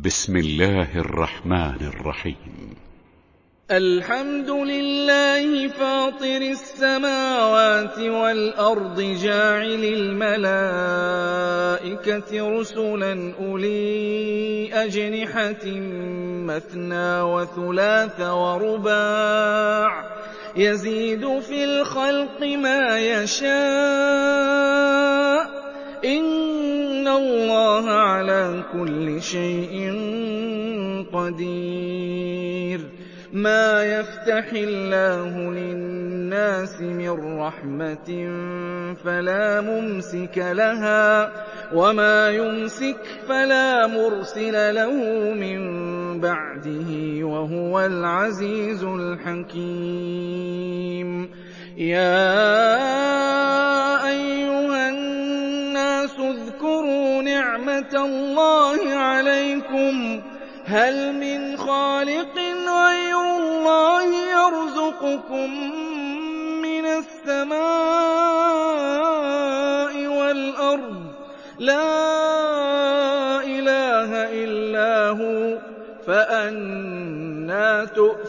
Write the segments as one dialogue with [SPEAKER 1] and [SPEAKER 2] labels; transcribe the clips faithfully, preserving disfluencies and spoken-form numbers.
[SPEAKER 1] بسم الله الرحمن الرحيم.
[SPEAKER 2] الحمد لله فاطر السماوات والأرض جاعل الملائكة رسلا أولي أجنحة مثنى وثلاث ورباع يزيد في الخلق ما يشاء إن الله على كل شيء قدير. ما يفتح الله للناس من رحمة فلا ممسك لها وما يمسك فلا مرسل له من بعده وهو العزيز الحكيم. يا أيها الناس اذكروا نعمة الله عليكم هل من خالق غير الله يرزقكم من السماء والأرض لا إله إلا هو فأنى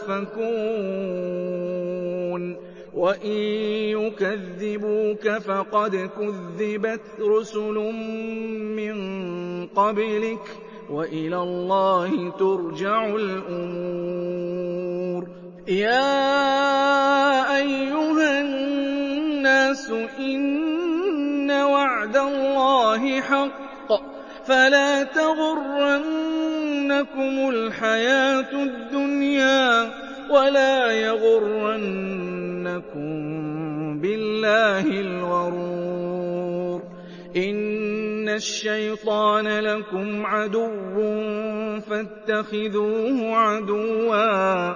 [SPEAKER 2] تؤفكون. وإن يكذبوك فقد كذبت رسل من قبلك وإلى الله ترجع الأمور. يا أيها الناس إن وعد الله حق فلا تغرنكم الحياة الدنيا ولا يغرنكم بالله الغرور. إن الشيطان لكم عدو فاتخذوه عدوا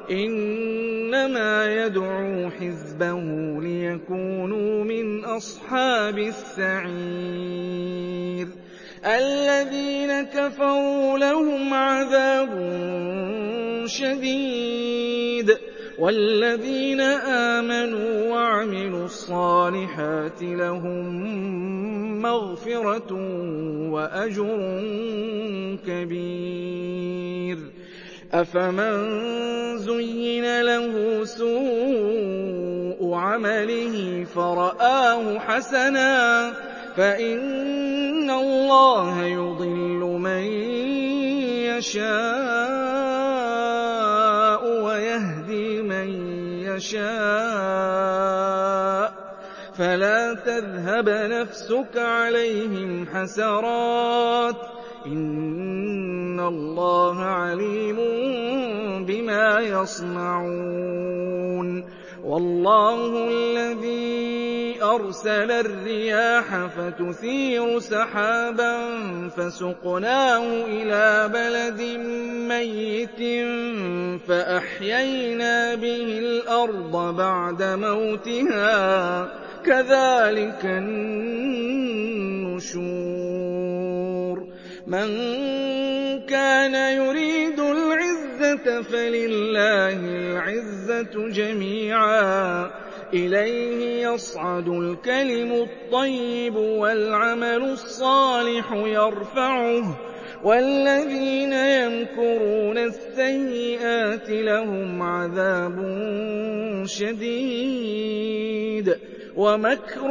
[SPEAKER 2] إنما يدعو حزبه ليكونوا من أصحاب السعير. الذين كفروا لهم عذاب شديد والذين آمنوا وعملوا الصالحات لهم مغفرة وأجر كبير. أفمن زين له سوء عمله فرآه حسنا فإن الله يضل من يشاء ويهدي من يشاء فلا تذهب نفسك عليهم حسرات إن الله عليم بما يصنعون. والله الذي أرسل الرياح فتثير سحابا فسقناه إلى بلد ميت فأحيينا به الأرض بعد موتها كذلك النشور. من كان يريد العزة فلله العزة جميعا إليه يصعد الكلم الطيب والعمل الصالح يرفعه والذين يمكرون السيئات لهم عذاب شديد ومكر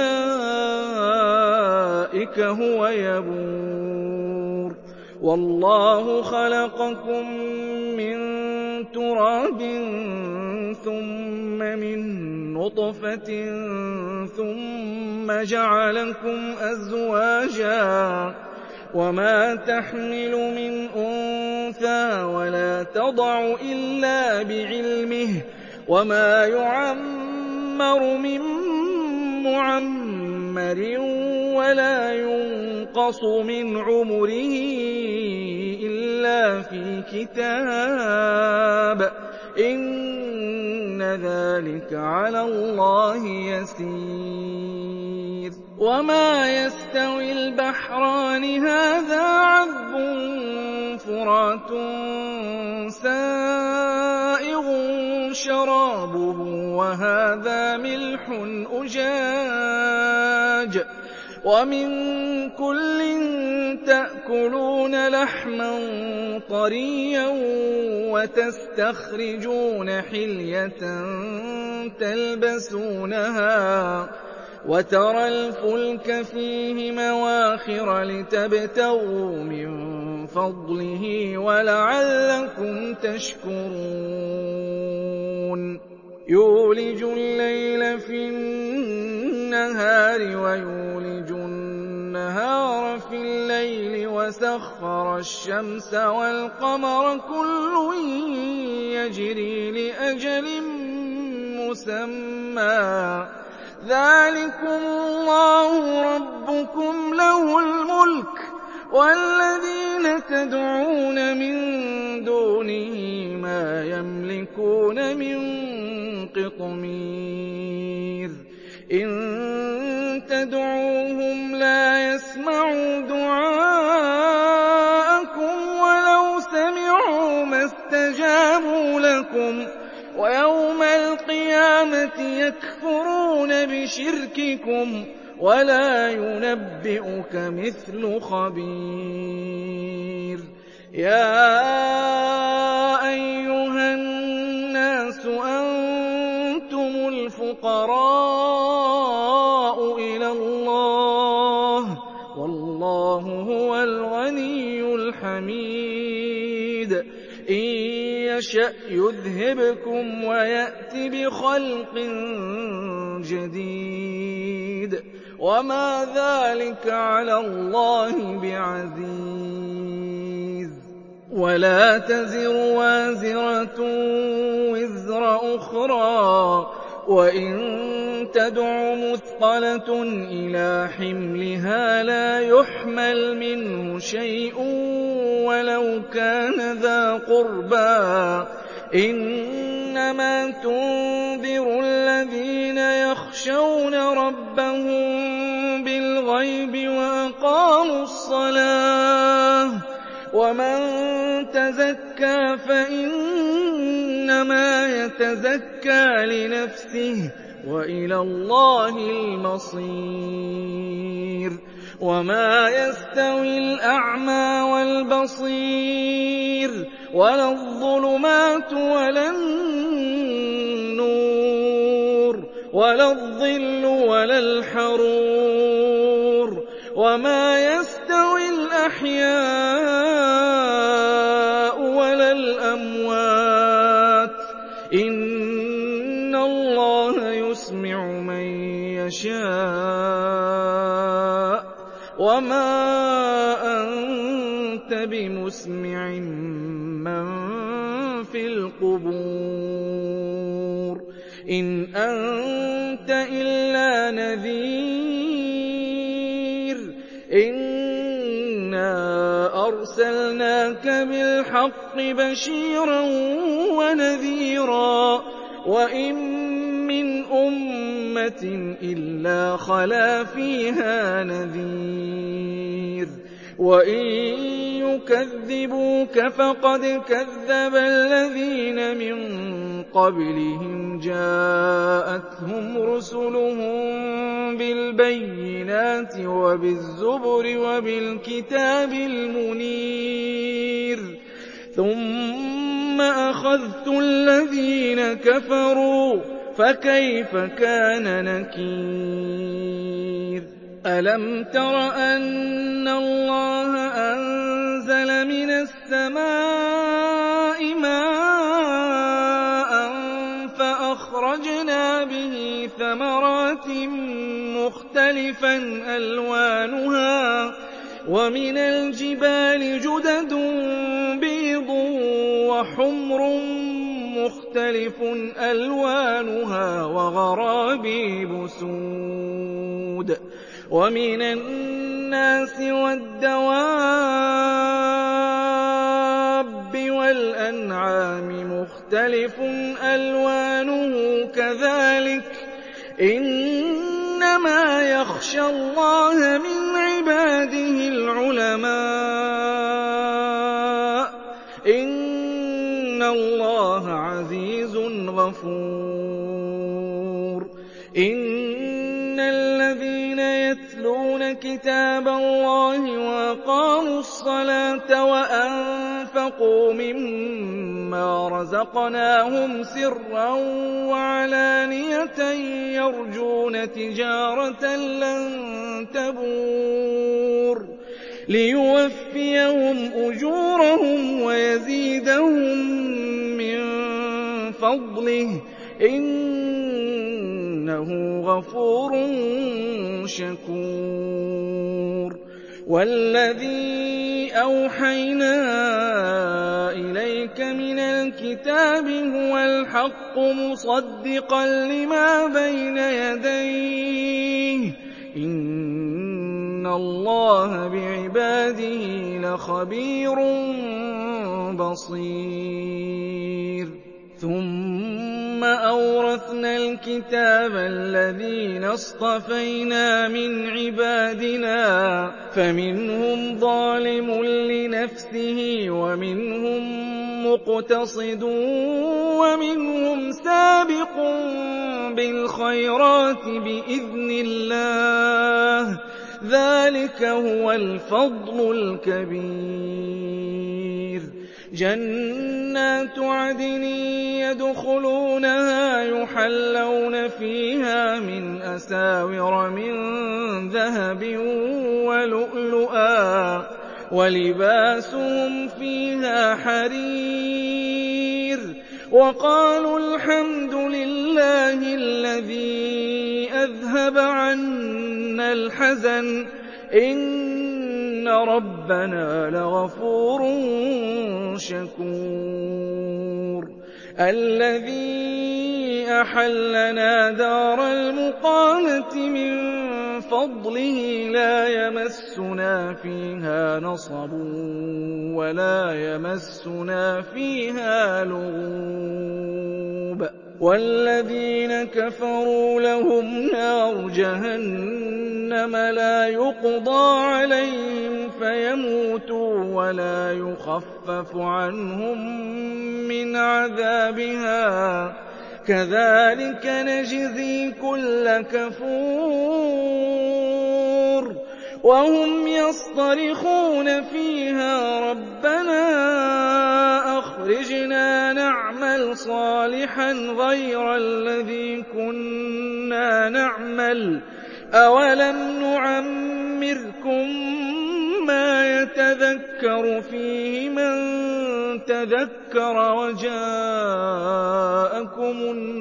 [SPEAKER 2] أولئك هو يبور. والله خلقكم من تراب ثم من نطفة ثم جعلكم أزواجا وما تحمل من أنثى ولا تضع إلا بعلمه وما يعمر من معمر ولا ينقص من عمره إلا في كتاب إن ذلك على الله يسير. وما يستوي البحران هذا عذب فرات سائغ شرابه وهذا ملح أجاج ومن كل تأكلون تَأْكُلُونَ لَحْمًا طَرِيًّا وَتَسْتَخْرِجُونَ حِلْيَةً تَلْبَسُونَهَا وَتَرَى الْفُلْكَ فِيهِ مَوَاخِرَ لِتَبْتَغُوا مِن فَضْلِهِ وَلَعَلَّكُمْ تَشْكُرُونَ يُولِجُ اللَّيْلَ فِي النَّهَارِ وَيُولِجُ النَّهَارَ فِي اللَّيْلِ وَسَخَّرَ الشَّمْسَ وَالْقَمَرَ كُلٌّ يَجْرِي لِأَجَلٍ مُّسَمًّى ۚ ذَٰلِكُمُ اللَّهُ رَبُّكُمْ لَهُ الْمُلْكُ ۚ وَالَّذِينَ تَدْعُونَ مِن دُونِهِ مَا يَمْلِكُونَ مِن قِطْمِيرٍ إِن تَدْعُوهُمْ لَا يَسْمَعُوا دُعَاءَكُمْ وَلَوْ سَمِعُوا مَا اسْتَجَابُوا لَكُمْ ۖ وَيَوْمَ الْقِيَامَةِ يَكْفُرُونَ بِشِرْكِكُمْ ۚ وَلَا يُنَبِّئُكَ مِثْلُ خَبِيرٍ يَا أَيُّهَا النَّاسُ أَنتُمُ الْفُقَرَاءُ إِلَى اللَّهِ ۖ وَاللَّهُ هُوَ الْغَنِيُّ الْحَمِيدُ إِن يَشَأْ يُذْهِبْكُمْ وَيَأْتِ بِخَلْقٍ جَدِيدٍ ۚ وَمَا ذَٰلِكَ عَلَى اللَّهِ بِعَزِيزٍ وَلَا تَزِرُ وَازِرَةٌ وِزْرَ أُخْرَىٰ ۚ وَإِن تَدْعُ مُثْقَلَةٌ إِلَىٰ حِمْلِهَا لَا يُحْمَلْ مِنْهُ شَيْءٌ وَلَوْ كَانَ ذَا قُرْبَىٰ ۗ إِنَّمَا تُنذِرُ الَّذِينَ يَخْشَوْنَ رَبَّهُم بِالْغَيْبِ وَأَقَامُوا الصَّلَاةَ ۚ وَمَن تَزَكَّىٰ فَإِنَّمَا يَتَزَكَّىٰ لِنَفْسِهِ ۚ وَإِلَى اللَّهِ الْمَصِيرُ وَمَا يَسْتَوِي الْأَعْمَىٰ وَالْبَصِيرُ وَلَا الظُّلُمَاتُ وَلَا النُّورُ وَلَا الظِّلُّ وَلَا الْحَرُورُ وَمَا يَسْتَوِي الْأَحْيَاءُ وَلَا الْأَمْوَاتُ ۚ إِنَّ اللَّهَ يُسْمِعُ مَن يَشَاءُ ۖ وَمَا أَنتَ بِمُسْمِعٍ مَّن فِي الْقُبُورِ إِنْ أَنتَ إِلَّا نَذِيرٌ إِنَّا أَرْسَلْنَاكَ بِالْحَقِّ بَشِيرًا وَنَذِيرًا ۚ وَإِن مِّنْ أُمَّةٍ إِلَّا خَلَا فِيهَا نَذِيرٌ ۚ وَإِن يُكَذِّبُوكَ فَقَدْ كَذَّبَ الَّذِينَ مِن قَبْلِهِمْ جَاءَتْهُمْ رُسُلُهُم بِالْبَيِّنَاتِ وَبِالزُّبُرِ وَبِالْكِتَابِ الْمُنِيرِ ثُمَّ أَخَذْتُ الَّذِينَ كَفَرُوا فَكَيْفَ كَانَ نَكِيرِ أَلَمْ تَرَ أَنَّ اللَّهَ أَنزَلَ مِنَ السَّمَاءِ مَاءً فَأَخْرَجْنَا بِهِ ثَمَرَاتٍ مُّخْتَلِفًا أَلْوَانُهَا ۚ وَمِنَ الْجِبَالِ جُدَدٌ بِيضٌ وَحُمْرٌ مُّخْتَلِفٌ أَلْوَانُهَا وَغَرَابِيبُ سُودٌ وَمِنَ النَّاسِ وَالدَّوَابِّ وَالْأَنْعَامِ مُخْتَلِفٌ أَلْوَانُهُ كَذَٰلِكَ ۗ إِنَّمَا يَخْشَى اللَّهَ مِنْ عِبَادِهِ الْعُلَمَاءُ ۗ إِنَّ اللَّهَ عَزِيزٌ غَفُورٌ إِنَّ الَّذِينَ يَتْلُونَ كِتَابَ اللَّهِ وَأَقَامُوا الصَّلَاةَ وَأَنفَقُوا مِمَّا رَزَقْنَاهُمْ سِرًّا وَعَلَانِيَةً يَرْجُونَ تِجَارَةً لَّن تَبُورَ لِيُوَفِّيَهُمْ أُجُورَهُمْ وَيَزِيدَهُم مِّن فَضْلِهِ ۚ إِنَّهُ غَفُورٌ شَكُورٌ وَالَّذِي أَوْحَيْنَا إِلَيْكَ مِنَ الْكِتَابِ هُوَ الْحَقُّ مُصَدِّقًا لِّمَا بَيْنَ يَدَيْهِ ۗ إِنَّ اللَّهَ بِعِبَادِهِ لَخَبِيرٌ بَصِيرٌ ثُمَّ أَوْرَثْنَا الْكِتَابَ الَّذِينَ اصْطَفَيْنَا مِنْ عِبَادِنَا ۖ فَمِنْهُمْ ظَالِمٌ لِّنَفْسِهِ وَمِنْهُم مُّقْتَصِدٌ وَمِنْهُمْ سَابِقٌ بِالْخَيْرَاتِ بِإِذْنِ اللَّهِ ۚ ذَٰلِكَ هُوَ الْفَضْلُ الْكَبِيرُ جَنَّاتُ عَدْنٍ يَدْخُلُونَهَا يُحَلَّوْنَ فِيهَا مِنْ أَسَاوِرَ مِن ذَهَبٍ وَلُؤْلُؤًا وَلِبَاسُهُمْ فِيهَا حَرِيرٌ وَقَالُوا الْحَمْدُ لِلَّهِ الَّذِي أَذْهَبَ عَنَّا الْحَزَنَ ۖ إِنَّ رَبَّنَا لَغَفُورٌ شَكُورٌ الَّذِي أَحَلَّنَا دَارَ الْمُقَامَةِ مِن فَضْلِهِ لَا يَمَسُّنَا فِيهَا نَصَبٌ وَلَا يَمَسُّنَا فِيهَا لُغُوبٌ وَالَّذِينَ كَفَرُوا لَهُمْ نَارُ جَهَنَّمَ لَا يُقْضَىٰ عَلَيْهِمْ فَيَمُوتُوا وَلَا يُخَفَّفُ عَنْهُم مِّنْ عَذَابِهَا ۚ كَذَٰلِكَ نَجْزِي كُلَّ كَفُورٍ وَهُمْ يَصْطَرِخُونَ فِيهَا رَبَّنَا أَخْرِجْنَا نَعْمَلْ صَالِحًا غَيْرَ الَّذِي كُنَّا نَعْمَلُ ۚ أَوَلَمْ نُعَمِّرْكُم مَّا يَتَذَكَّرُ فِيهِ مَن تَذَكَّرَ وَجَاءَكُمُ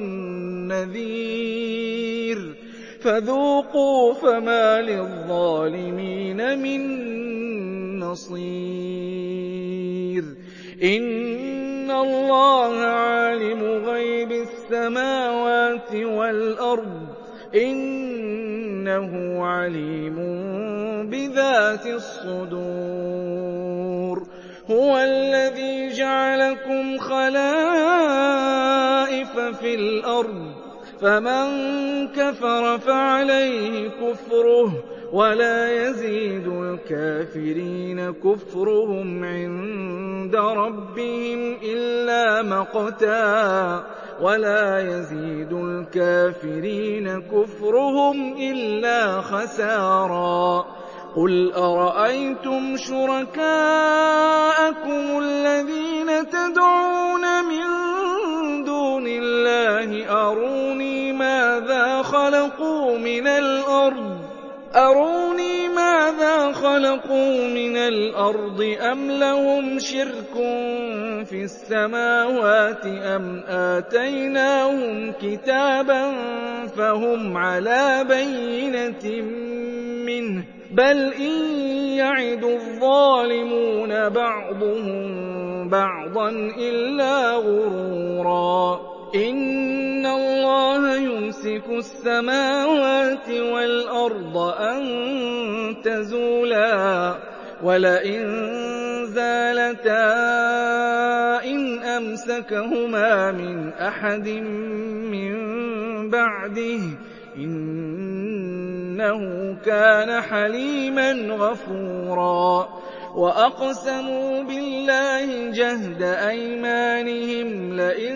[SPEAKER 2] النَّذِيرُ ۖ فَذُوقُوا فَمَا لِلظَّالِمِينَ مِن نَّصِيرٍ إِنَّ اللَّهَ عَالِمُ غَيْبِ السَّمَاوَاتِ وَالْأَرْضِ ۚ إِنَّهُ عَلِيمٌ بِذَاتِ الصُّدُورِ هُوَ الَّذِي جَعَلَكُمْ خَلَائِفَ فِي الْأَرْضِ ۚ فَمَن كَفَرَ فَعَلَيْهِ كُفْرُهُ ۖ وَلَا يَزِيدُ الْكَافِرِينَ كُفْرُهُمْ عِندَ رَبِّهِمْ إِلَّا مَقْتًا ۖ وَلَا يَزِيدُ الْكَافِرِينَ كُفْرُهُمْ إِلَّا خَسَارًا قُلْ أَرَأَيْتُمْ شُرَكَاءَكُمُ الَّذِينَ تَدْعُونَ مِن دُونِ اللَّهِ أَرُونِي مَاذَا خَلَقُوا مِنَ الْأَرْضِ أَرُونِي مَاذَا خَلَقُوا مِنَ الْأَرْضِ أَمْ لَهُمْ شِرْكٌ فِي السَّمَاوَاتِ أَمْ آتَيْنَاهُمْ كِتَابًا فَهُمْ عَلَىٰ بَيِّنَةٍ مِّنْهُ ۚ بَلْ إِن يَعِدُ الظَّالِمُونَ بَعْضُهُم بَعْضًا إِلَّا غُرُورًا إِنَّ اللَّهَ يُمْسِكُ السَّمَاوَاتِ وَالْأَرْضَ أَن تَزُولَا ۚ وَلَئِن زَالَتَا إِنْ أَمْسَكَهُمَا مِنْ أَحَدٍ مِّن بَعْدِهِ ۚ إِنَّهُ كَانَ حَلِيمًا غَفُورًا وَأَقْسَمُوا بِاللَّهِ جَهْدَ أَيْمَانِهِمْ لَئِن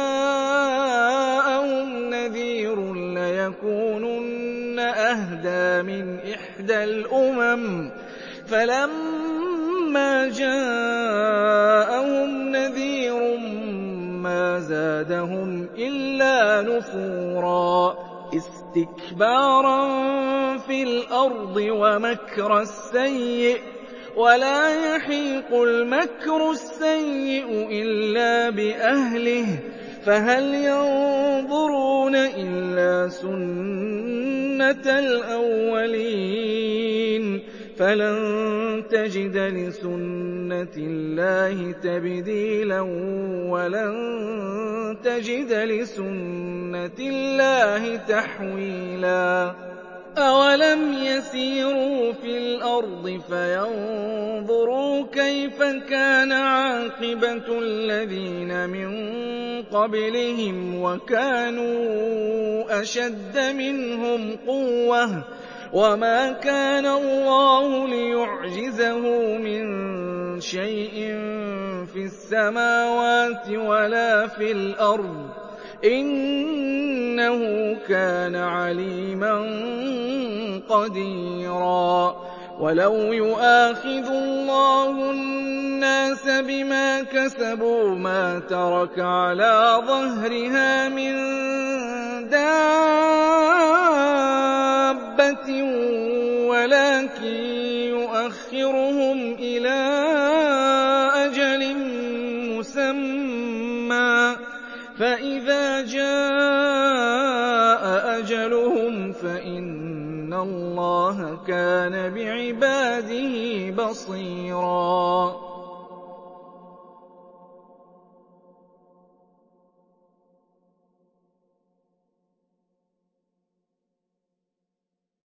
[SPEAKER 2] جَاءَهُمْ نَذِيرٌ لَّيَكُونُنَّ أَهْدَىٰ إِلَّا مِنْ إِحْدَى الْأُمَمِ فَلَمَّا جَاءَهُمْ نَذِيرٌ مَّا زَادَهُمْ إِلَّا نُفُورًا اسْتِكْبَارًا فِي الْأَرْضِ وَمَكْرَ السَّيِّئِ ۚ وَلَا يَحِيقُ الْمَكْرُ السَّيِّئُ إِلَّا بِأَهْلِهِ ۚ فَهَلْ يَنظُرُونَ إِلَّا سُنَّتَ الْأَوَّلِينَ فَلَن تَجِدَ لِسُنَّتِ اللَّهِ تَبْدِيلًا وَلَن تَجِدَ لِسُنَّتِ اللَّهِ تَحْوِيلًا أَوَلَمْ يَسِيرُوا فِي الْأَرْضِ فَيَنظُرُوا كَيْفَ كَانَ عَاقِبَةُ الَّذِينَ مِن قَبْلِهِمْ وَكَانُوا أَشَدَّ مِنْهُمْ قُوَّةً ۚ وَمَا كَانَ اللَّهُ لِيُعْجِزَهُ مِن شَيْءٍ فِي السَّمَاوَاتِ وَلَا فِي الْأَرْضِ ۚ إِنَّهُ كَانَ عَلِيمًا قَدِيرًا وَلَوْ يُؤَاخِذُ اللَّهُ النَّاسَ بِمَا كَسَبُوا مَا تَرَكَ عَلَىٰ ظَهْرِهَا مِن دَابَّةٍ وَلَٰكِن يُؤَخِّرُهُمْ إِلَىٰ أَجَلٍ مُّسَمًّى ۖ فَإِذَا جَاءَ أَجَلُهُمْ فَإِنَّ اللَّهَ كَانَ بِعِبَادِهِ بَصِيرًا